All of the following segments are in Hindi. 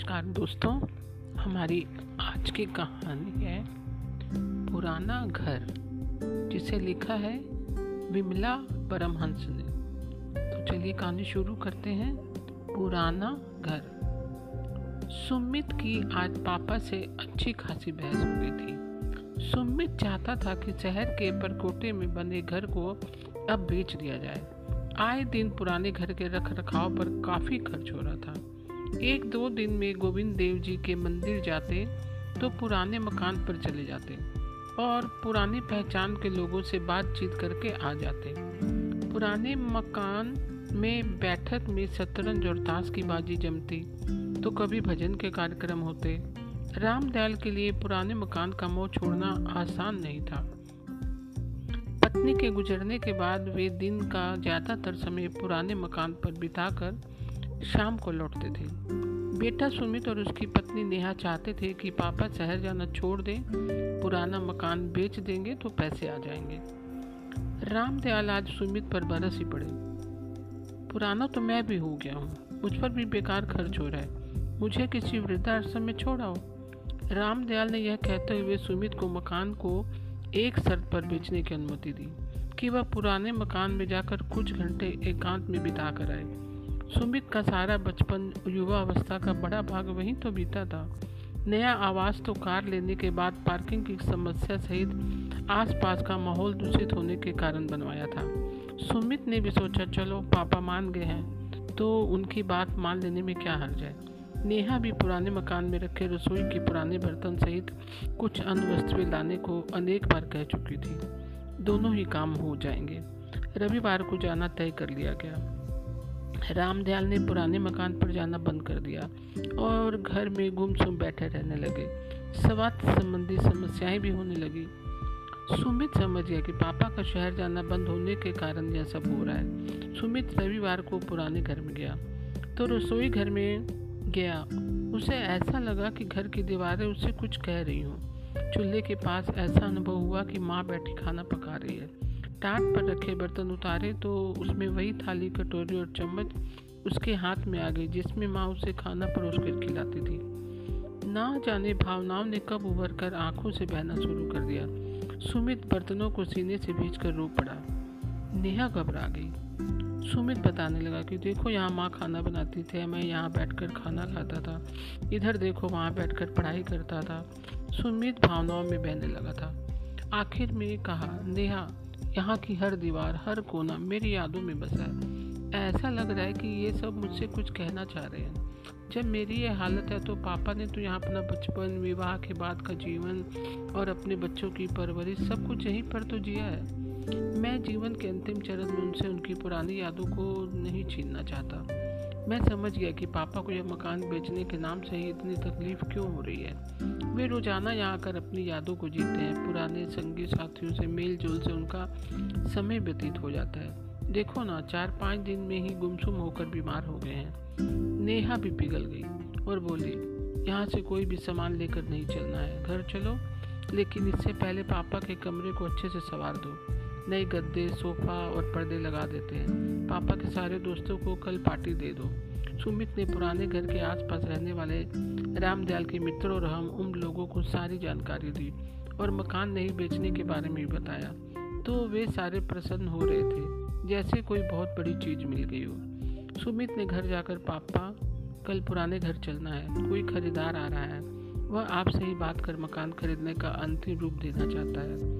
नमस्कार दोस्तों। हमारी आज की कहानी है पुराना घर, जिसे लिखा है विमला परमहंस ने। तो चलिए कहानी शुरू करते हैं। पुराना घर। सुमित की आज पापा से अच्छी खासी बहस हो गई थी। सुमित चाहता था कि शहर के परकोटे में बने घर को अब बेच दिया जाए। आए दिन पुराने घर के रख रखाव पर काफी खर्च हो रहा था। एक दो दिन में गोविंद देव जी के मंदिर जाते तो पुराने मकान पर चले जाते और पुरानी पहचान के लोगों से बातचीत करके आ जाते। पुराने मकान में बैठक में शतरंज और ताश की बाजी जमती तो कभी भजन के कार्यक्रम होते। रामदयाल के लिए पुराने मकान का मोह छोड़ना आसान नहीं था। पत्नी के गुजरने के बाद वे दिन का ज्यादातर समय पुराने मकान पर बिताकर शाम को लौटते थे। बेटा सुमित और उसकी पत्नी नेहा चाहते थे कि पापा शहर जाना छोड़ दें, पुराना मकान बेच देंगे तो पैसे आ जाएंगे। रामदयाल आज सुमित पर बरस ही पड़े। पुराना तो मैं भी हो गया हूँ, मुझ पर भी बेकार खर्च हो रहा है, मुझे किसी वृद्धाश्रम में छोड़ आओ। रामदयाल ने यह कहते हुए सुमित को मकान को एक शर्त पर बेचने की अनुमति दी कि वह पुराने मकान में जाकर कुछ घंटे एकांत में बिता कर आए। सुमित का सारा बचपन, युवा अवस्था का बड़ा भाग वहीं तो बीता था। नया आवास तो कार लेने के बाद पार्किंग की समस्या सहित आसपास का माहौल दूषित होने के कारण बनवाया था। सुमित ने भी सोचा चलो पापा मान गए हैं तो उनकी बात मान लेने में क्या हर्ज है। नेहा भी पुराने मकान में रखे रसोई के पुराने बर्तन सहित कुछ अन्य वस्तुएं लाने को अनेक बार कह चुकी थी। दोनों ही काम हो जाएंगे। रविवार को जाना तय कर लिया गया। रामदयाल ने पुराने मकान पर जाना बंद कर दिया और घर में गुमसुम बैठे रहने लगे। स्वास्थ्य संबंधी समस्याएं भी होने लगी। सुमित समझ गया कि पापा का शहर जाना बंद होने के कारण यह सब हो रहा है। सुमित रविवार को पुराने घर में गया तो रसोई घर में गया। उसे ऐसा लगा कि घर की दीवारें उससे कुछ कह रही हों। चूल्हे के पास ऐसा अनुभव हुआ कि माँ बैठी खाना पका रही है। टाट पर रखे बर्तन उतारे तो उसमें वही थाली, कटोरी और चम्मच उसके हाथ में आ गई जिसमें माँ उसे खाना परोस कर खिलाती थी। ना जाने भावनाओं ने कब उभर कर आंखों से बहना शुरू कर दिया। सुमित बर्तनों को सीने से भींचकर रो पड़ा। नेहा घबरा गई। सुमित बताने लगा कि देखो यहाँ माँ खाना बनाती थी, मैं यहाँ बैठकर खाना खाता था, इधर देखो वहाँ बैठकर पढ़ाई करता था। सुमित भावनाओं में बहने लगा था। आखिर में कहा, नेहा यहाँ की हर दीवार, हर कोना मेरी यादों में बसा है। ऐसा लग रहा है कि ये सब मुझसे कुछ कहना चाह रहे हैं। जब मेरी ये हालत है तो पापा ने तो यहाँ अपना बचपन, विवाह के बाद का जीवन और अपने बच्चों की परवरिश सब कुछ यहीं पर तो जिया है। मैं जीवन के अंतिम चरण में उनसे उनकी पुरानी यादों को नहीं छीनना चाहता। मैं समझ गया कि पापा को यह मकान बेचने के नाम से ही इतनी तकलीफ क्यों हो रही है। वे रोजाना यहाँ आकर अपनी यादों को जीते हैं। पुराने संगी साथियों से मेल जोल से उनका समय व्यतीत हो जाता है। देखो ना, 4-5 दिन में ही गुमसुम होकर बीमार हो गए हैं। नेहा भी पिघल गई और बोली, यहाँ से कोई भी सामान लेकर नहीं चलना है, घर चलो, लेकिन इससे पहले पापा के कमरे को अच्छे से संवार दो। नए गद्दे, सोफा और पर्दे लगा देते हैं। पापा के सारे दोस्तों को कल पार्टी दे दो। सुमित ने पुराने घर के आसपास रहने वाले रामदयाल के मित्रों और हम उन लोगों को सारी जानकारी दी और मकान नहीं बेचने के बारे में भी बताया। तो वे सारे प्रसन्न हो रहे थे जैसे कोई बहुत बड़ी चीज मिल गई हो। सुमित ने घर जाकर, पापा कल पुराने घर चलना है, कोई खरीदार आ रहा है, वह आपसे ही बात कर मकान खरीदने का अंतिम रूप देना चाहता है।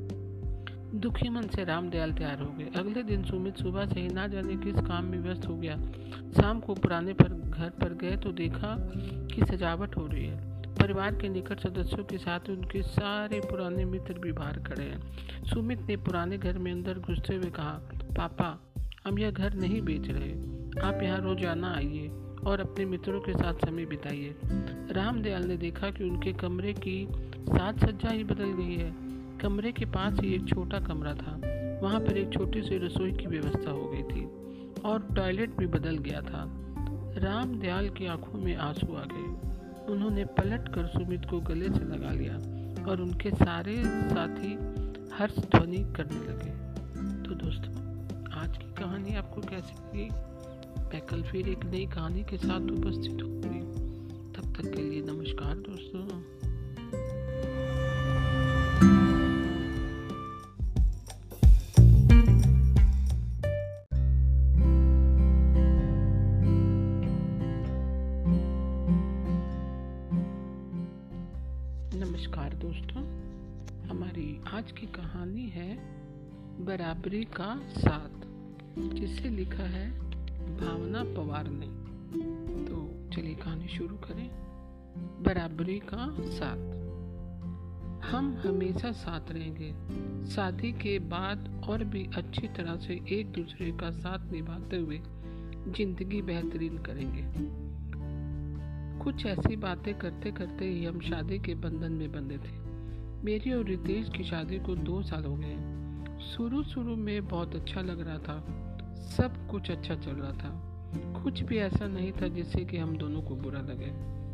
दुखी मन से रामदयाल तैयार हो गए। अगले दिन सुमित सुबह से ही ना जाने किस काम में व्यस्त हो गया। शाम को पुराने घर पर गए तो देखा कि सजावट हो रही है। परिवार के निकट सदस्यों के साथ उनके सारे पुराने मित्र भी बाहर खड़े हैं। सुमित ने पुराने घर में अंदर घुसते हुए कहा, पापा हम यह घर नहीं बेच रहे, आप यहाँ रोजाना आइए और अपने मित्रों के साथ समय बिताइए। रामदयाल ने देखा कि उनके कमरे की साज सज्जा ही बदल गई है। कमरे के पास ही एक छोटा कमरा था, वहाँ पर एक छोटी सी रसोई की व्यवस्था हो गई थी और टॉयलेट भी बदल गया था। रामदयाल की आंखों में आंसू आ गए। उन्होंने पलट कर सुमित को गले से लगा लिया और उनके सारे साथी हर्ष ध्वनि करने लगे। तो दोस्तों, आज की कहानी आपको कैसी लगी? मैं कल फिर एक नई कहानी के साथ उपस्थित होंगी। तब तक के लिए नमस्कार दोस्तों। नमस्कार दोस्तों, हमारी आज की कहानी है बराबरी का साथ, जिसे लिखा है भावना पवार ने। तो चलिए कहानी शुरू करें। बराबरी का साथ। हम हमेशा साथ रहेंगे। शादी के बाद और भी अच्छी तरह से एक दूसरे का साथ निभाते हुए जिंदगी बेहतरीन करेंगे। कुछ ऐसी बातें करते करते ही हम शादी के बंधन में बंधे थे। मेरी और रितेश की शादी को 2 साल हो गए। शुरू में बहुत अच्छा लग रहा था, सब कुछ अच्छा चल रहा था। कुछ भी ऐसा नहीं था जिससे कि हम दोनों को बुरा लगे।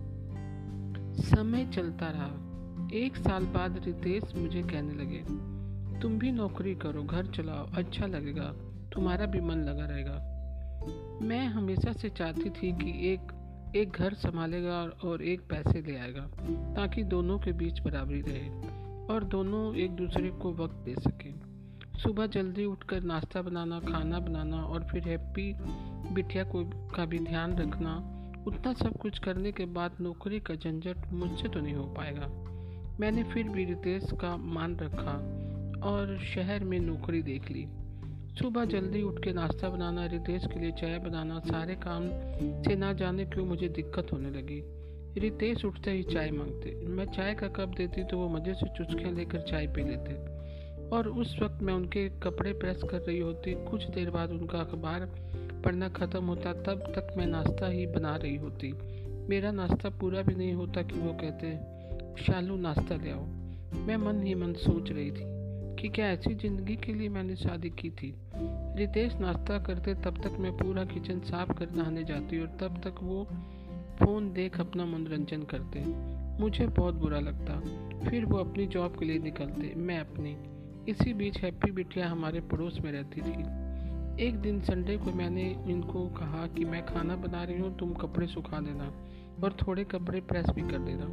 समय चलता रहा। 1 साल बाद रितेश मुझे कहने लगे, तुम भी नौकरी करो, घर चलाओ, अच्छा लगेगा, तुम्हारा भी मन लगा रहेगा। मैं हमेशा से चाहती थी कि एक घर संभालेगा और एक पैसे ले आएगा, ताकि दोनों के बीच बराबरी रहे और दोनों एक दूसरे को वक्त दे सकें। सुबह जल्दी उठकर नाश्ता बनाना, खाना बनाना और फिर हैप्पी बिटिया का भी ध्यान रखना, उतना सब कुछ करने के बाद नौकरी का झंझट मुझसे तो नहीं हो पाएगा। मैंने फिर भी रितेश का मान रखा और शहर में नौकरी देख ली। सुबह जल्दी उठ के नाश्ता बनाना, रितेश के लिए चाय बनाना, सारे काम से ना जाने क्यों मुझे दिक्कत होने लगी। रितेश उठते ही चाय मांगते, मैं चाय का कप देती तो वो मज़े से चुस्कियाँ लेकर चाय पी लेते और उस वक्त मैं उनके कपड़े प्रेस कर रही होती। कुछ देर बाद उनका अखबार पढ़ना ख़त्म होता, तब तक मैं नाश्ता ही बना रही होती। मेरा नाश्ता पूरा भी नहीं होता कि वो कहते, शालू नाश्ता ले आओ। मैं मन ही मन सोच रही थी कि क्या ऐसी ज़िंदगी के लिए मैंने शादी की थी। रितेश नाश्ता करते तब तक मैं पूरा किचन साफ कर नहाने जाती और तब तक वो फ़ोन देख अपना मनोरंजन करते। मुझे बहुत बुरा लगता। फिर वो अपनी जॉब के लिए निकलते, मैं अपनी। इसी बीच हैप्पी बिटिया हमारे पड़ोस में रहती थी। एक दिन संडे को मैंने इनको कहा कि मैं खाना बना रही हूँ, तुम कपड़े सुखा देना और थोड़े कपड़े प्रेस भी कर देना।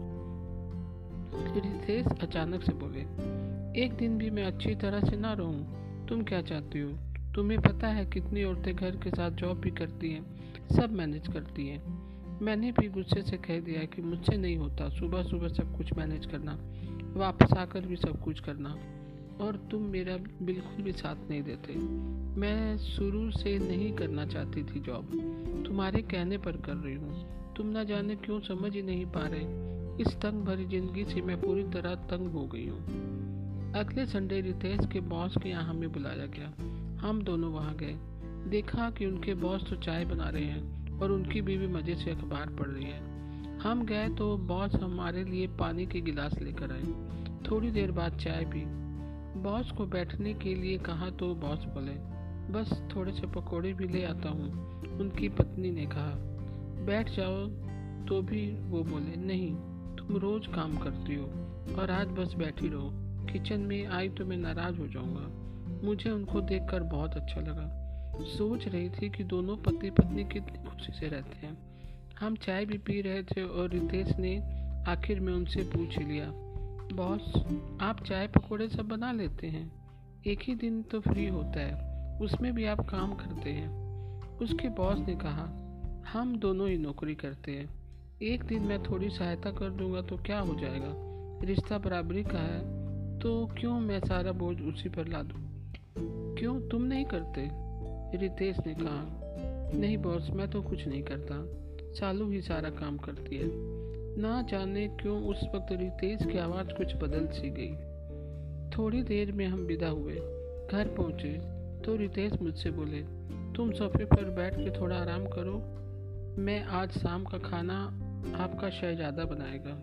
रितेश अचानक से बोले, एक दिन भी मैं अच्छी तरह से ना रहूं? तुम क्या चाहती हो? तुम्हें पता है कितनी औरतें घर के साथ जॉब भी करती हैं, सब मैनेज करती हैं। मैंने भी गुस्से से कह दिया कि मुझसे नहीं होता, सुबह सुबह सब कुछ मैनेज करना, वापस आकर भी सब कुछ करना, और तुम मेरा बिल्कुल भी साथ नहीं देते। मैं शुरू से नहीं करना चाहती थी जॉब, तुम्हारे कहने पर कर रही हूँ। तुम ना जाने क्यों समझ ही नहीं पा रहे। इस तंग भरी जिंदगी से मैं पूरी तरह तंग हो गई हूँ। अगले संडे रितेश के बॉस के यहाँ हमें बुलाया गया। हम दोनों वहाँ गए। देखा कि उनके बॉस तो चाय बना रहे हैं और उनकी बीवी मज़े से अखबार पढ़ रही है। हम गए तो बॉस हमारे लिए पानी के गिलास लेकर आए। थोड़ी देर बाद चाय पी। बॉस को बैठने के लिए कहा तो बॉस बोले, बस थोड़े से पकौड़े भी ले आता हूँ। उनकी पत्नी ने कहा, बैठ जाओ, तो भी वो बोले, नहीं, तुम रोज़ काम करती हो और आज बस बैठी रहो। किचन में आई तो मैं नाराज़ हो जाऊंगा। मुझे उनको देखकर बहुत अच्छा लगा। सोच रही थी कि दोनों पति पत्नी कितनी खुशी से रहते हैं। हम चाय भी पी रहे थे और रितेश ने आखिर में उनसे पूछ लिया, बॉस, आप चाय पकौड़े सब बना लेते हैं? एक ही दिन तो फ्री होता है, उसमें भी आप काम करते हैं। उसके बॉस ने कहा, हम दोनों ही नौकरी करते हैं, एक दिन मैं थोड़ी सहायता कर दूंगा तो क्या हो जाएगा। रिश्ता बराबरी का है तो क्यों मैं सारा बोझ उसी पर ला दूं? क्यों तुम नहीं करते? रितेश ने कहा, नहीं बॉस, मैं तो कुछ नहीं करता, शालू ही सारा काम करती है। ना जाने क्यों उस वक्त रितेश की आवाज़ कुछ बदल सी गई। थोड़ी देर में हम विदा हुए। घर पहुँचे तो रितेश मुझसे बोले, तुम सोफे पर बैठ के थोड़ा आराम करो, मैं आज शाम का खाना आपका शहजादा बनाएगा।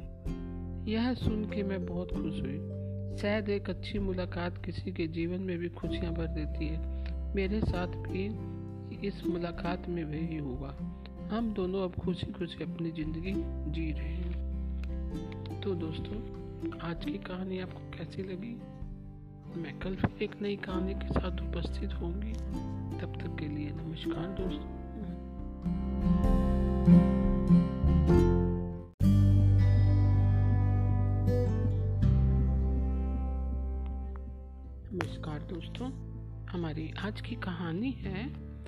यह सुन के मैं बहुत खुश हुई। शायद एक अच्छी मुलाकात किसी के जीवन में भी खुशियाँ भर देती है। मेरे साथ भी इस मुलाकात में वही हुआ। हम दोनों अब खुशी खुशी अपनी ज़िंदगी जी रहे हैं। तो दोस्तों, आज की कहानी आपको कैसी लगी? मैं कल फिर एक नई कहानी के साथ उपस्थित होंगी। तब तक के लिए नमस्कार दोस्तों। नमस्कार दोस्तों, हमारी आज की कहानी है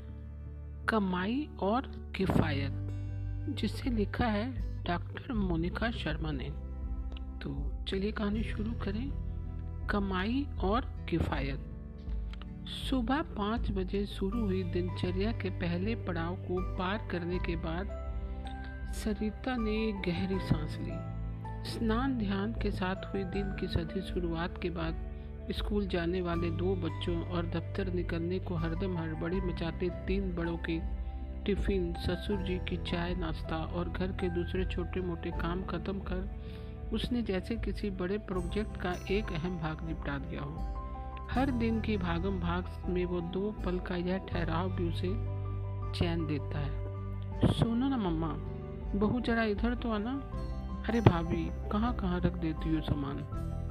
कमाई और किफ़ायत, जिसे लिखा है डॉक्टर मोनिका शर्मा ने। तो चलिए कहानी शुरू करें। कमाई और किफ़ायत। सुबह 5 बजे शुरू हुई दिनचर्या के पहले पड़ाव को पार करने के बाद सरिता ने गहरी सांस ली। स्नान ध्यान के साथ हुई दिन की सधी शुरुआत के बाद स्कूल जाने वाले 2 बच्चों और दफ्तर निकलने को हरदम हड़बड़ी मचाते 3 बड़ों के टिफिन, ससुर जी की चाय नाश्ता और घर के दूसरे छोटे मोटे काम खत्म कर उसने जैसे किसी बड़े प्रोजेक्ट का एक अहम भाग निपटा दिया हो। हर दिन की भागम भाग में वो 2 पल का यह ठहराव भी उसे चैन देता है। सुनो ना मम्मा, बहू जरा इधर तो आना। अरे भाभी, कहाँ कहाँ रख देती हो सामान।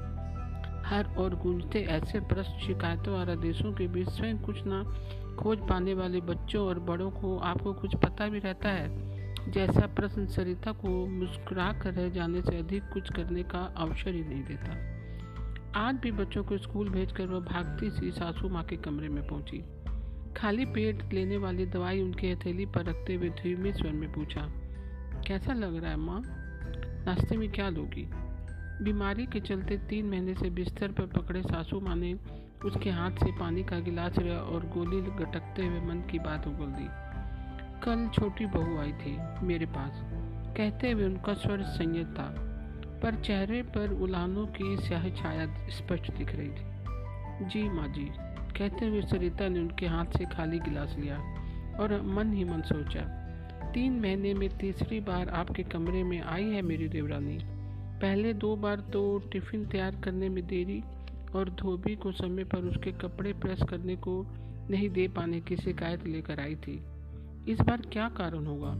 हर और गूंजते ऐसे प्रश्न, शिकायतों और आदेशों के बीच स्वयं कुछ ना खोज पाने वाले बच्चों और बड़ों को आपको कुछ पता भी रहता है, जैसा प्रश्न सरिता को मुस्कुरा कर रह जाने से अधिक कुछ करने का अवसर ही नहीं देता। आज भी बच्चों को स्कूल भेजकर वह भागती सी सासू माँ के कमरे में पहुंची। खाली पेट लेने वाली दवाई उनकी हथेली पर रखते हुए धीमे स्वर में पूछा, कैसा लग रहा है माँ? नाश्ते में क्या लोगी? बीमारी के चलते 3 महीने से बिस्तर पर पकड़े सासू माँ ने उसके हाथ से पानी का गिलास लिया और गोली गटकते हुए मन की बात उगल दी। कल छोटी बहू आई थी मेरे पास, कहते हुए उनका स्वर संयत था, पर चेहरे पर उलाहनों की स्याह छाया स्पष्ट दिख रही थी। जी माँ जी, कहते हुए सरिता ने उनके हाथ से खाली गिलास लिया और मन ही मन सोचा, 3 महीने में तीसरी बार आपके कमरे में आई है मेरी देवरानी। पहले 2 बार तो टिफ़िन तैयार करने में देरी और धोबी को समय पर उसके कपड़े प्रेस करने को नहीं दे पाने की शिकायत लेकर आई थी। इस बार क्या कारण होगा?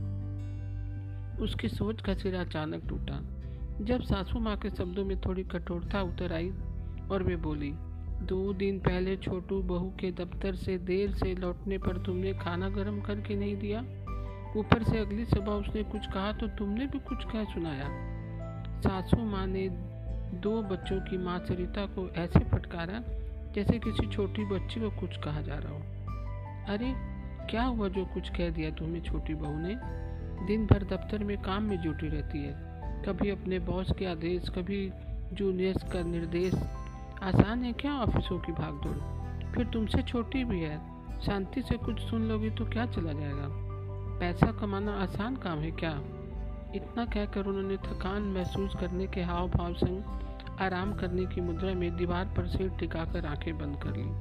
उसकी सोच का सिरा अचानक टूटा जब सासू माँ के शब्दों में थोड़ी कठोरता उतर आई और वे बोली, 2 दिन पहले छोटू बहू के दफ्तर से देर से लौटने पर तुमने खाना गर्म करके नहीं दिया। ऊपर से अगली सुबह उसने कुछ कहा तो तुमने भी कुछ कह सुनाया। सासू माँ ने 2 बच्चों की माँ सरिता को ऐसे फटकारा जैसे किसी छोटी बच्ची को कुछ कहा जा रहा हो। अरे क्या हुआ जो कुछ कह दिया तुम्हें छोटी बहू ने? दिन भर दफ्तर में काम में जुटी रहती है, कभी अपने बॉस के आदेश, कभी जूनियर्स का निर्देश। आसान है क्या ऑफिसों की भागदौड़? फिर तुमसे छोटी भी है, शांति से कुछ सुन लोगी तो क्या चला जाएगा? पैसा कमाना आसान काम है क्या? इतना कहकर उन्होंने थकान महसूस करने के हाव भाव संग आराम करने की मुद्रा में दीवार पर सिर टिकाकर आंखें बंद कर ली।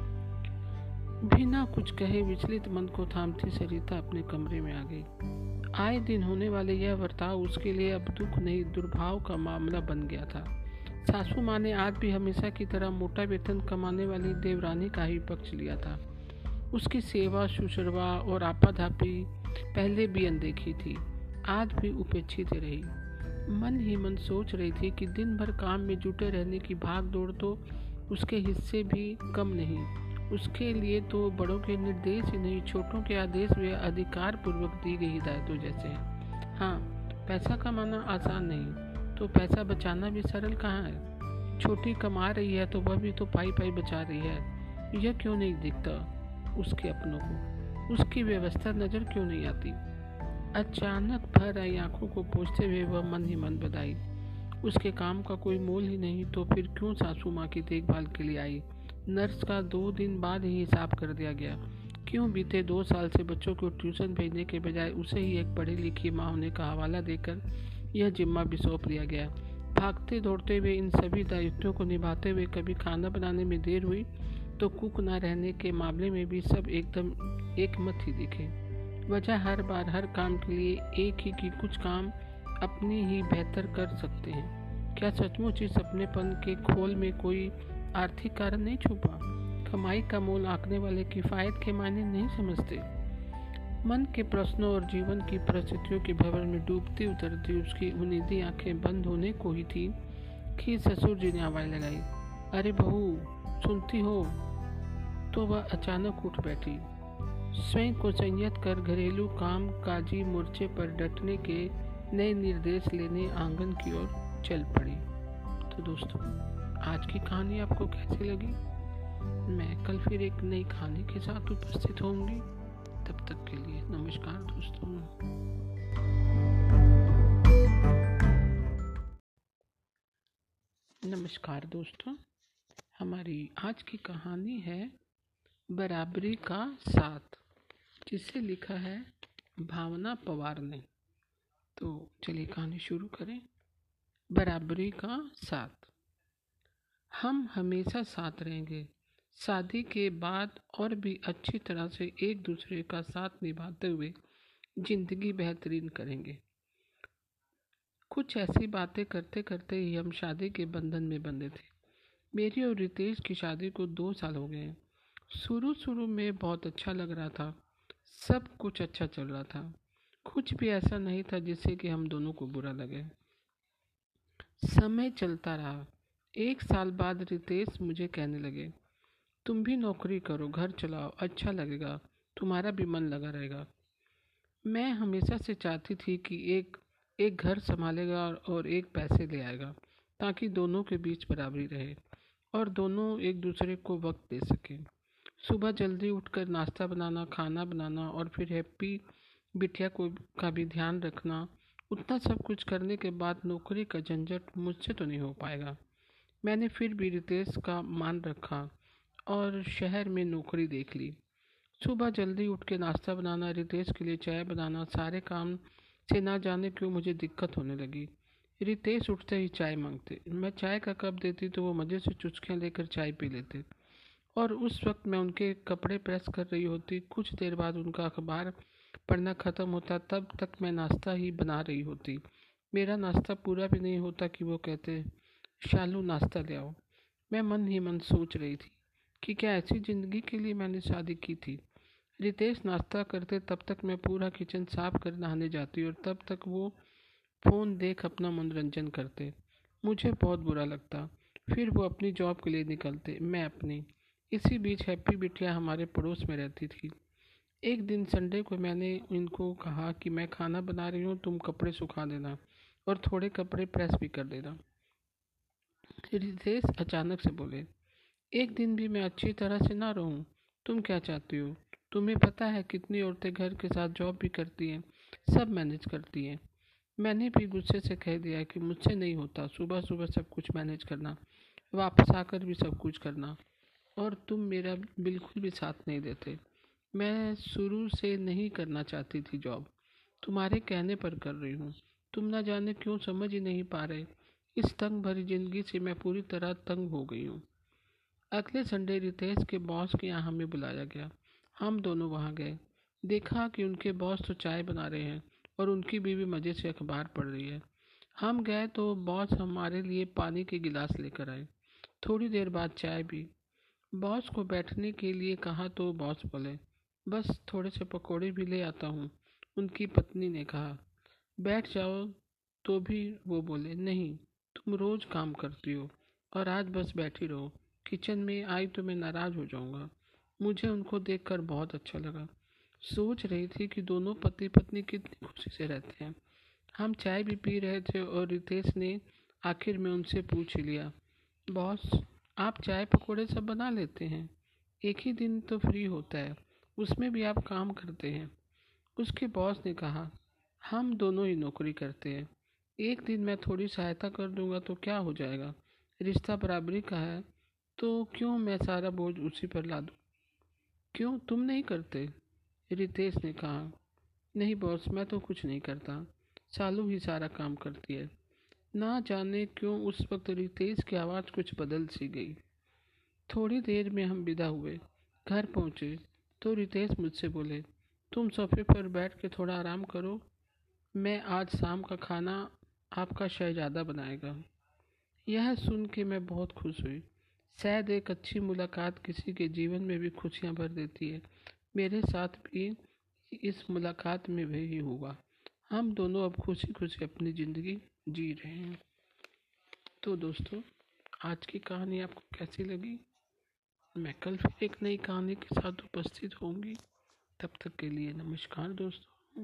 बिना कुछ कहे विचलित मन को थामती सरिता अपने कमरे में आ गई। आए दिन होने वाले यह बर्ताव उसके लिए अब दुख नहीं, दुर्भाव का मामला बन गया था। सासू माँ ने आज भी हमेशा की तरह मोटा वेतन कमाने वाली देवरानी का ही पक्ष लिया था। उसकी सेवा शुश्रूषा और आपाधापी पहले भी अनदेखी थी, आज भी उपेक्षित रही। मन ही मन सोच रही थी कि दिन भर काम में जुटे रहने की भाग दौड़ तो उसके हिस्से भी कम नहीं। उसके लिए तो बड़ों के निर्देश ही नहीं, छोटों के आदेश व अधिकार पूर्वक दी गई हिदायतों जैसे हैं। हाँ, पैसा कमाना आसान नहीं, तो पैसा बचाना भी सरल कहाँ है? छोटी कमा रही है तो वह भी तो पाई पाई बचा रही है। यह क्यों नहीं दिखता उसके अपनों को? उसकी व्यवस्था नजर क्यों नहीं आती? अचानक भर आई आंखों को पोंछते हुए वह मन ही मन बधाई। उसके काम का कोई मोल ही नहीं तो फिर क्यों सासू माँ की देखभाल के लिए आई? नर्स का 2 दिन बाद ही हिसाब कर दिया गया। क्यों बीते 2 साल से बच्चों को ट्यूशन भेजने के बजाय उसे ही एक पढ़ी लिखी माँ होने का हवाला देकर यह जिम्मा भी सौंप दिया गया? भागते दौड़ते हुए इन सभी दायित्वों को निभाते हुए कभी खाना बनाने में देर हुई तो कुक न रहने के मामले में भी सब एकदम एक मत ही दिखे। वजह हर बार हर काम के लिए एक ही कि कुछ काम अपनी ही बेहतर कर सकते हैं। क्या सचमुच इस अपनेपन के खोल में कोई आर्थिक कारण नहीं छुपा? कमाई का मोल आंकने वाले किफ़ायत के मायने नहीं समझते। मन के प्रश्नों और जीवन की परिस्थितियों के भंवर में डूबती उतरती उसकी उन्नीदी आंखें बंद होने को ही थी कि ससुर जी ने आवाज़ लगाई, अरे बहू सुनती हो? तो वह अचानक उठ बैठी, स्वयं को संयत कर घरेलू काम काजी मोर्चे पर डटने के नए निर्देश लेने आंगन की ओर चल पड़ी। तो दोस्तों, आज की कहानी आपको कैसी लगी? मैं कल फिर एक नई कहानी के साथ उपस्थित होंगी। तब तक के लिए नमस्कार दोस्तों। नमस्कार दोस्तों, हमारी आज की कहानी है बराबरी का साथ, जिसे लिखा है भावना पवार ने। तो चलिए कहानी शुरू करें। बराबरी का साथ। हम हमेशा साथ रहेंगे, शादी के बाद और भी अच्छी तरह से एक दूसरे का साथ निभाते हुए जिंदगी बेहतरीन करेंगे। कुछ ऐसी बातें करते करते ही हम शादी के बंधन में बंधे थे। मेरी और रितेश की शादी को 2 साल हो गए हैं। शुरू में बहुत अच्छा लग रहा था, सब कुछ अच्छा चल रहा था। कुछ भी ऐसा नहीं था जिससे कि हम दोनों को बुरा लगे। समय चलता रहा। 1 साल बाद रितेश मुझे कहने लगे, तुम भी नौकरी करो, घर चलाओ, अच्छा लगेगा, तुम्हारा भी मन लगा रहेगा। मैं हमेशा से चाहती थी कि एक घर संभालेगा और एक पैसे ले आएगा, ताकि दोनों के बीच बराबरी रहे और दोनों एक दूसरे को वक्त दे सकें। सुबह जल्दी उठकर नाश्ता बनाना, खाना बनाना और फिर हैप्पी बिटिया का भी ध्यान रखना, उतना सब कुछ करने के बाद नौकरी का झंझट मुझसे तो नहीं हो पाएगा। मैंने फिर भी रितेश का मान रखा और शहर में नौकरी देख ली। सुबह जल्दी उठ के नाश्ता बनाना, रितेश के लिए चाय बनाना, सारे काम से ना जाने क्यों मुझे दिक्कत होने लगी। रितेश उठते ही चाय मांगते, मैं चाय का कप देती तो वो मज़े से चुस्कियाँ लेकर चाय पी लेते और उस वक्त मैं उनके कपड़े प्रेस कर रही होती। कुछ देर बाद उनका अखबार पढ़ना ख़त्म होता, तब तक मैं नाश्ता ही बना रही होती। मेरा नाश्ता पूरा भी नहीं होता कि वो कहते, शालू नाश्ता ले आओ। मैं मन ही मन सोच रही थी कि क्या ऐसी ज़िंदगी के लिए मैंने शादी की थी। रितेश नाश्ता करते तब तक मैं पूरा किचन साफ कर नहाने जाती और तब तक वो फ़ोन देख अपना मनोरंजन करते। मुझे बहुत बुरा लगता। फिर वो अपनी जॉब के लिए निकलते, मैं अपनी। इसी बीच हैप्पी बिटिया हमारे पड़ोस में रहती थी। एक दिन संडे को मैंने इनको कहा कि मैं खाना बना रही हूँ, तुम कपड़े सुखा देना और थोड़े कपड़े प्रेस भी कर देना। रितेश अचानक से बोले, एक दिन भी मैं अच्छी तरह से ना रहूं? तुम क्या चाहती हो? तुम्हें पता है कितनी औरतें घर के साथ जॉब भी करती हैं, सब मैनेज करती हैं। मैंने भी गुस्से से कह दिया कि मुझसे नहीं होता सुबह सुबह सब कुछ मैनेज करना, वापस आकर भी सब कुछ करना, और तुम मेरा बिल्कुल भी साथ नहीं देते। मैं शुरू से नहीं करना चाहती थी जॉब, तुम्हारे कहने पर कर रही हूँ। तुम ना जाने क्यों समझ ही नहीं पा रहे। इस तंग भरी जिंदगी से मैं पूरी तरह तंग हो गई हूँ। अगले संडे रितेश के बॉस के यहाँ हमें बुलाया गया। हम दोनों वहाँ गए। देखा कि उनके बॉस तो चाय बना रहे हैं और उनकी बीवी मज़े से अखबार पढ़ रही है। हम गए तो बॉस हमारे लिए पानी के गिलास लेकर आए। थोड़ी देर बाद चाय भी। बॉस को बैठने के लिए कहा तो बॉस बोले, बस थोड़े से पकौड़े भी ले आता हूँ। उनकी पत्नी ने कहा, बैठ जाओ, तो भी वो बोले, नहीं, तुम रोज़ काम करती हो और आज बस बैठी रहो। किचन में आई तो मैं नाराज़ हो जाऊंगा। मुझे उनको देखकर बहुत अच्छा लगा। सोच रही थी कि दोनों पति पत्नी कितनी खुशी से रहते हैं। हम चाय भी पी रहे थे और रितेश ने आखिर में उनसे पूछ ही लिया, बॉस, आप चाय पकौड़े सब बना लेते हैं? एक ही दिन तो फ्री होता है, उसमें भी आप काम करते हैं। उसके बॉस ने कहा, हम दोनों ही नौकरी करते हैं, एक दिन मैं थोड़ी सहायता कर दूंगा तो क्या हो जाएगा। रिश्ता बराबरी का है तो क्यों मैं सारा बोझ उसी पर ला दूं? क्यों तुम नहीं करते? रितेश ने कहा, नहीं बॉस, मैं तो कुछ नहीं करता, सालू ही सारा काम करती है। ना जाने क्यों उस वक्त रितेश की आवाज़ कुछ बदल सी गई। थोड़ी देर में हम विदा हुए। घर पहुँचे तो रितेश मुझसे बोले, तुम सोफे पर बैठ के थोड़ा आराम करो, मैं आज शाम का खाना आपका शहजादा बनाएगा। यह सुन के मैं बहुत खुश हुई। शायद एक अच्छी मुलाकात किसी के जीवन में भी खुशियाँ भर देती है। मेरे साथ भी इस मुलाकात में भी हुआ। हम दोनों अब खुशी खुशी अपनी ज़िंदगी जी रहे हैं। तो दोस्तों, आज की कहानी आपको कैसी लगी? मैं कल फिर एक नई कहानी के साथ उपस्थित होंगी। तब तक के लिए नमस्कार दोस्तों।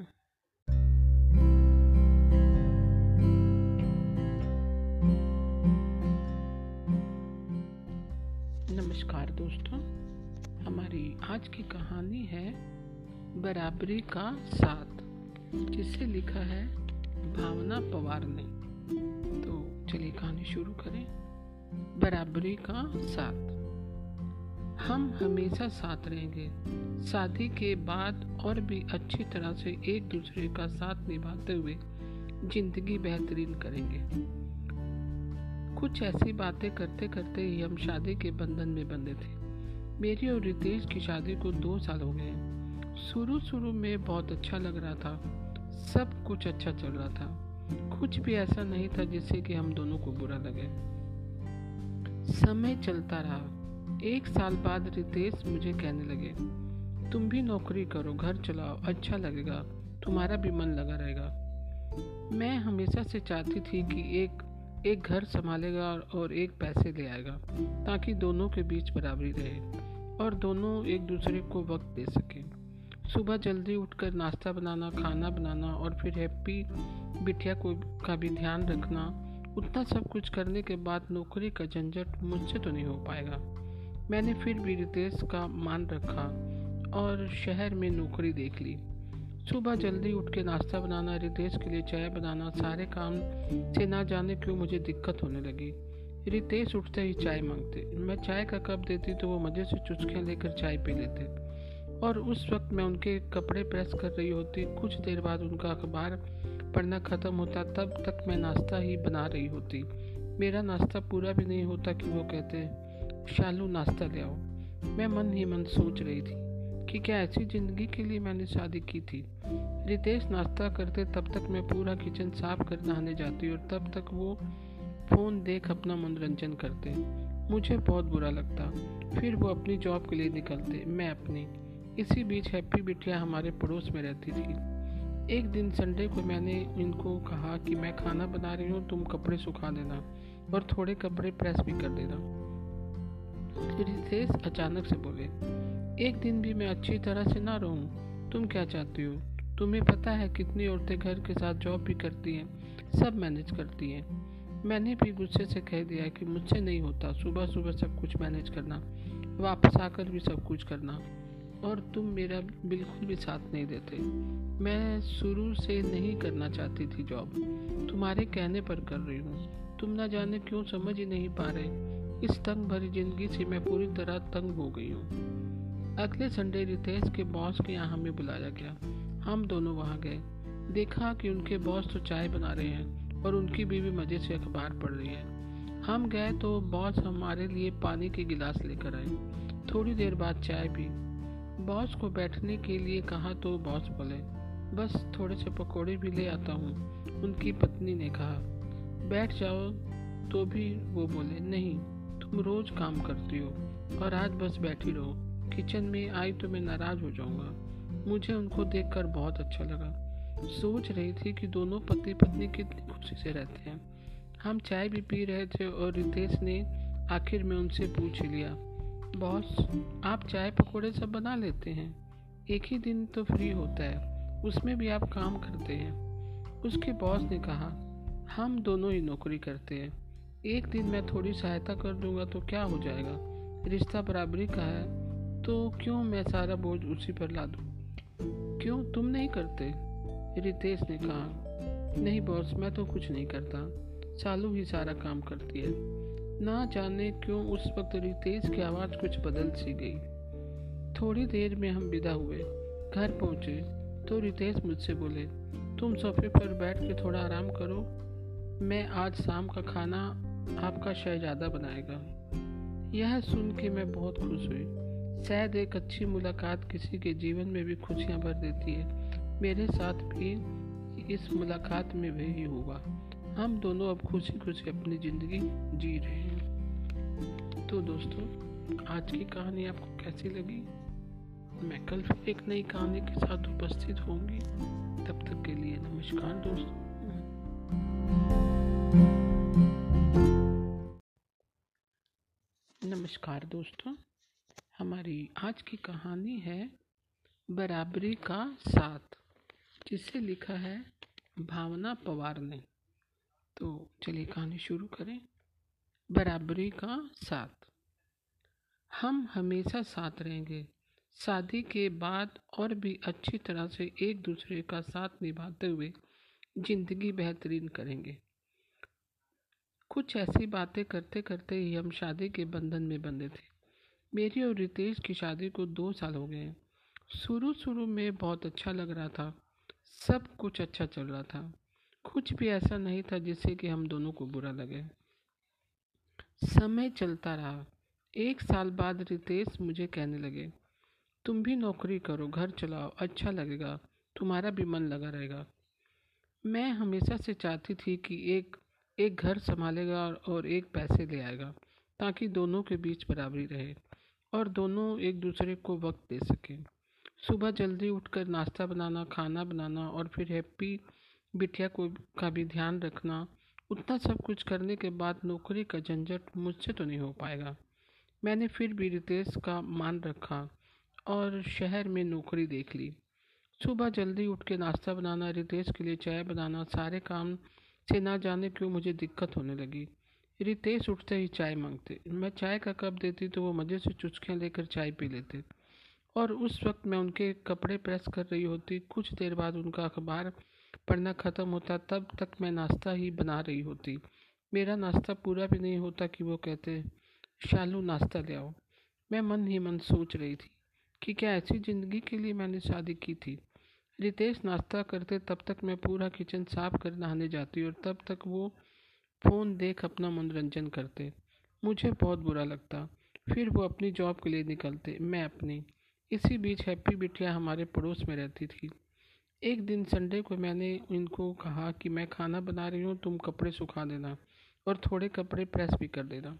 नमस्कार दोस्तों, हमारी आज की कहानी है बराबरी का साथ, जिसे लिखा है भावना पवार ने। तो चलिए कहानी शुरू करें। बराबरी का साथ। हम हमेशा साथ रहेंगे, शादी के बाद और भी अच्छी तरह से एक दूसरे का साथ निभाते हुए जिंदगी बेहतरीन करेंगे। कुछ ऐसी बातें करते करते ही हम शादी के बंधन में बंधे थे। मेरी और रितेश की शादी को 2 साल हो गए। शुरू में बहुत अच्छा लग रहा था, सब कुछ अच्छा चल रहा था, कुछ भी ऐसा नहीं था जिससे कि हम दोनों को बुरा लगे। समय चलता रहा। 1 साल बाद रितेश मुझे कहने लगे, तुम भी नौकरी करो, घर चलाओ, अच्छा लगेगा, तुम्हारा भी मन लगा रहेगा। मैं हमेशा से चाहती थी कि एक घर संभालेगा और एक पैसे ले आएगा, ताकि दोनों के बीच बराबरी रहे और दोनों एक दूसरे को वक्त दे सकें। सुबह जल्दी उठकर नाश्ता बनाना, खाना बनाना और फिर हैप्पी बिटिया का भी ध्यान रखना, उतना सब कुछ करने के बाद नौकरी का झंझट मुझसे तो नहीं हो पाएगा। मैंने फिर भी रितेश का मान रखा और शहर में नौकरी देख ली। सुबह जल्दी उठ के नाश्ता बनाना, रितेश के लिए चाय बनाना, सारे काम से ना जाने क्यों मुझे दिक्कत होने लगी। रितेश उठते ही चाय मांगते, मैं चाय का कप देती तो वो मज़े से चुस्कियाँ लेकर चाय पी लेते और उस वक्त मैं उनके कपड़े प्रेस कर रही होती। कुछ देर बाद उनका अखबार पढ़ना ख़त्म होता, तब तक मैं नाश्ता ही बना रही होती। मेरा नाश्ता पूरा भी नहीं होता कि वो कहते, शालू नाश्ता ले आओ। मैं मन ही मन सोच रही थी कि क्या ऐसी ज़िंदगी के लिए मैंने शादी की थी। रितेश नाश्ता करते तब तक मैं पूरा किचन साफ कर नहाने जाती और तब तक वो फ़ोन देख अपना मनोरंजन करते। मुझे बहुत बुरा लगता। फिर वो अपनी जॉब के लिए निकलते, मैं अपनी। इसी बीच हैप्पी बिटिया हमारे पड़ोस में रहती थी। एक दिन संडे को मैंने इनको कहा कि मैं खाना बना रही हूँ, तुम कपड़े सुखा देना और थोड़े कपड़े प्रेस भी कर देना। रितेश अचानक से बोले, एक दिन भी मैं अच्छी तरह से ना रहूं? तुम क्या चाहती हो? तुम्हें पता है कितनी औरतें घर के साथ जॉब भी करती हैं, सब मैनेज करती हैं। मैंने भी गुस्से से कह दिया कि मुझसे नहीं होता, सुबह सुबह सब कुछ मैनेज करना, वापस आकर भी सब कुछ करना, और तुम मेरा बिल्कुल भी साथ नहीं देते। मैं शुरू से नहीं करना चाहती थी जॉब, तुम्हारे कहने पर कर रही हूँ। तुम ना जाने क्यों समझ ही नहीं पा रहे। इस तंग भरी जिंदगी से मैं पूरी तरह तंग हो गई हूँ। अगले संडे रितेश के बॉस के यहाँ हमें बुलाया गया। हम दोनों वहाँ गए। देखा कि उनके बॉस तो चाय बना रहे हैं और उनकी बीवी मज़े से अखबार पढ़ रही है। हम गए तो बॉस हमारे लिए पानी के गिलास लेकर आए। थोड़ी देर बाद चाय पी। बॉस को बैठने के लिए कहा तो बॉस बोले, बस थोड़े से पकौड़े भी ले आता हूँ। उनकी पत्नी ने कहा, बैठ जाओ, तो भी वो बोले, नहीं, तुम रोज़ काम करती हो और आज बस बैठी रहो। किचन में आई तो मैं नाराज़ हो जाऊंगा। मुझे उनको देखकर बहुत अच्छा लगा। सोच रही थी कि दोनों पति पत्नी कितनी खुशी से रहते हैं। हम चाय भी पी रहे थे और रितेश ने आखिर में उनसे पूछ लिया, बॉस, आप चाय पकौड़े सब बना लेते हैं? एक ही दिन तो फ्री होता है, उसमें भी आप काम करते हैं। उसके बॉस ने कहा, हम दोनों ही नौकरी करते हैं, एक दिन मैं थोड़ी सहायता कर दूंगा तो क्या हो जाएगा। रिश्ता बराबरी का है तो क्यों मैं सारा बोझ उसी पर ला दूं? क्यों तुम नहीं करते? रितेश ने कहा, नहीं बॉस, मैं तो कुछ नहीं करता, शालू ही सारा काम करती है। ना जाने क्यों उस वक्त रितेश की आवाज़ कुछ बदल सी गई। थोड़ी देर में हम विदा हुए। घर पहुंचे तो रितेश मुझसे बोले, तुम सोफे पर बैठ के थोड़ा आराम करो, मैं आज शाम का खाना आपका शहजादा बनाएगा। यह सुन के मैं बहुत खुश हुई। शायद एक अच्छी मुलाकात किसी के जीवन में भी खुशियाँ भर देती है। मेरे साथ भी इस मुलाकात में वही हुआ। हम दोनों अब खुशी खुशी अपनी ज़िंदगी जी रहे हैं। तो दोस्तों, आज की कहानी आपको कैसी लगी? मैं कल फिर एक नई कहानी के साथ उपस्थित होंगी। तब तक के लिए नमस्कार दोस्तों। नमस्कार दोस्तों, हमारी आज की कहानी है बराबरी का साथ, जिसे लिखा है भावना पवार ने। तो चलिए कहानी शुरू करें। बराबरी का साथ। हम हमेशा साथ रहेंगे। शादी के बाद और भी अच्छी तरह से एक दूसरे का साथ निभाते हुए जिंदगी बेहतरीन करेंगे। कुछ ऐसी बातें करते करते ही हम शादी के बंधन में बंधे थे। मेरी और रितेश की शादी को 2 साल हो गए हैं। शुरू शुरू में बहुत अच्छा लग रहा था। सब कुछ अच्छा चल रहा था। कुछ भी ऐसा नहीं था जिससे कि हम दोनों को बुरा लगे। समय चलता रहा। 1 साल बाद रितेश मुझे कहने लगे, तुम भी नौकरी करो, घर चलाओ, अच्छा लगेगा, तुम्हारा भी मन लगा रहेगा। मैं हमेशा से चाहती थी कि एक एक घर संभालेगा और एक पैसे ले आएगा, ताकि दोनों के बीच बराबरी रहे और दोनों एक दूसरे को वक्त दे सकें। सुबह जल्दी उठकर नाश्ता बनाना, खाना बनाना और फिर हैप्पी बिटिया को का भी ध्यान रखना, उतना सब कुछ करने के बाद नौकरी का झंझट मुझसे तो नहीं हो पाएगा। मैंने फिर भी रितेश का मान रखा और शहर में नौकरी देख ली। सुबह जल्दी उठ के नाश्ता बनाना, रितेश के लिए चाय बनाना, सारे काम से ना जाने क्यों मुझे दिक्कत होने लगी। रितेश उठते ही चाय मांगते, मैं चाय का कप देती तो वो मज़े से चुस्कियाँ लेकर चाय पी लेते और उस वक्त मैं उनके कपड़े प्रेस कर रही होती। कुछ देर बाद उनका अखबार पढ़ना ख़त्म होता, तब तक मैं नाश्ता ही बना रही होती। मेरा नाश्ता पूरा भी नहीं होता कि वो कहते, शालू नाश्ता ले आओ। मैं मन ही मन सोच रही थी कि क्या ऐसी ज़िंदगी के लिए मैंने शादी की थी। रितेश नाश्ता करते तब तक मैं पूरा किचन साफ कर नहाने जाती और तब तक वो फ़ोन देख अपना मनोरंजन करते। मुझे बहुत बुरा लगता। फिर वो अपनी जॉब के लिए निकलते, मैं अपनी। इसी बीच हैप्पी बिटिया हमारे पड़ोस में रहती थी। एक दिन संडे को मैंने इनको कहा कि मैं खाना बना रही हूँ, तुम कपड़े सुखा देना और थोड़े कपड़े प्रेस भी कर देना।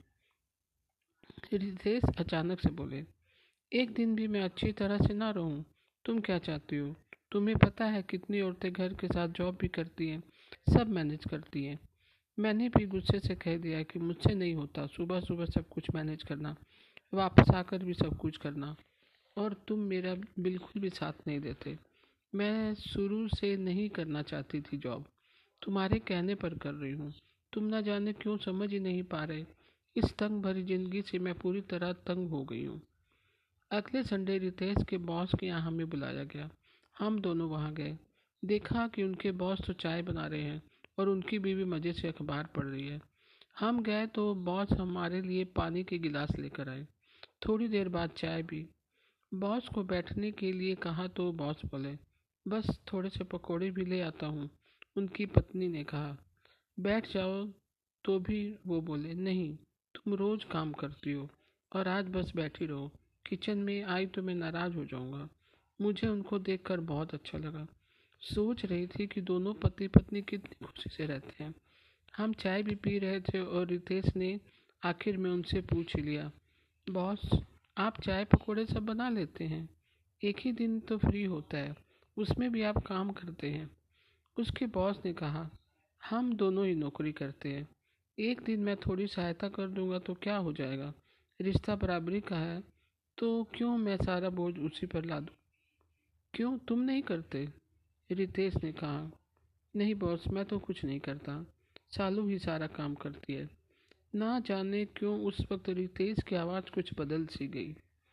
रितेश अचानक से बोले, एक दिन भी मैं अच्छी तरह से ना रहूं? तुम क्या चाहती हो? तुम्हें पता है कितनी औरतें घर के साथ जॉब भी करती हैं, सब मैनेज करती हैं। मैंने भी गुस्से से कह दिया कि मुझसे नहीं होता सुबह सुबह सब कुछ मैनेज करना, वापस आकर भी सब कुछ करना, और तुम मेरा बिल्कुल भी साथ नहीं देते। मैं शुरू से नहीं करना चाहती थी जॉब, तुम्हारे कहने पर कर रही हूँ। तुम ना जाने क्यों समझ ही नहीं पा रहे। इस तंग भरी जिंदगी से मैं पूरी तरह तंग हो गई हूँ। अगले संडे रितेश के बॉस के यहाँ हमें बुलाया गया। हम दोनों वहाँ गए। देखा कि उनके बॉस तो चाय बना रहे हैं और उनकी बीवी मज़े से अखबार पढ़ रही है। हम गए तो बॉस हमारे लिए पानी के गिलास लेकर आए। थोड़ी देर बाद चाय भी। बॉस को बैठने के लिए कहा तो बॉस बोले, बस थोड़े से पकौड़े भी ले आता हूँ। उनकी पत्नी ने कहा, बैठ जाओ, तो भी वो बोले, नहीं, तुम रोज काम करती हो और आज बस बैठी रहो। किचन में आई तो मैं नाराज हो जाऊंगा। मुझे उनको देखकर बहुत अच्छा लगा। सोच रही थी कि दोनों पति पत्नी कितनी खुशी से रहते हैं। हम चाय भी पी रहे थे और रितेश ने आखिर में उनसे पूछ लिया, बॉस, आप चाय पकौड़े सब बना लेते हैं? एक ही दिन तो फ्री होता है, उसमें भी आप काम करते हैं। उसके बॉस ने कहा, हम दोनों ही नौकरी करते हैं, एक दिन मैं थोड़ी सहायता कर दूंगा तो क्या हो जाएगा। रिश्ता बराबरी का है, तो क्यों मैं सारा बोझ उसी पर ला दूं? क्यों तुम नहीं करते? रितेश ने कहा, नहीं बॉस, मैं तो कुछ नहीं करता, सालू ही सारा काम करती है। ना जाने क्यों उस वक्त रितेश की आवाज़ कुछ बदल सी गई।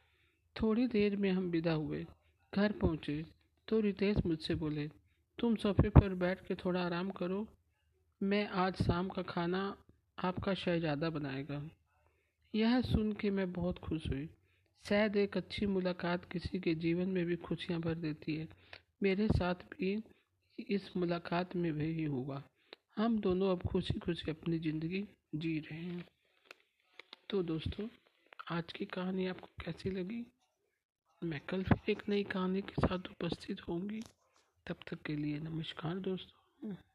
थोड़ी देर में हम विदा हुए। घर पहुँचे तो रितेश मुझसे बोले, तुम सोफे पर बैठ के थोड़ा आराम करो, मैं आज शाम का खाना आपका शहजादा बनाएगा। यह सुन के मैं बहुत खुश हुई। शायद एक अच्छी मुलाकात किसी के जीवन में भी खुशियाँ भर देती है। मेरे साथ भी इस मुलाकात में भी हुआ। हम दोनों अब खुशी खुशी अपनी ज़िंदगी जी रहे हैं। तो दोस्तों, आज की कहानी आपको कैसी लगी? मैं कल फिर एक नई कहानी के साथ उपस्थित होंगी। तब तक के लिए नमस्कार दोस्तों।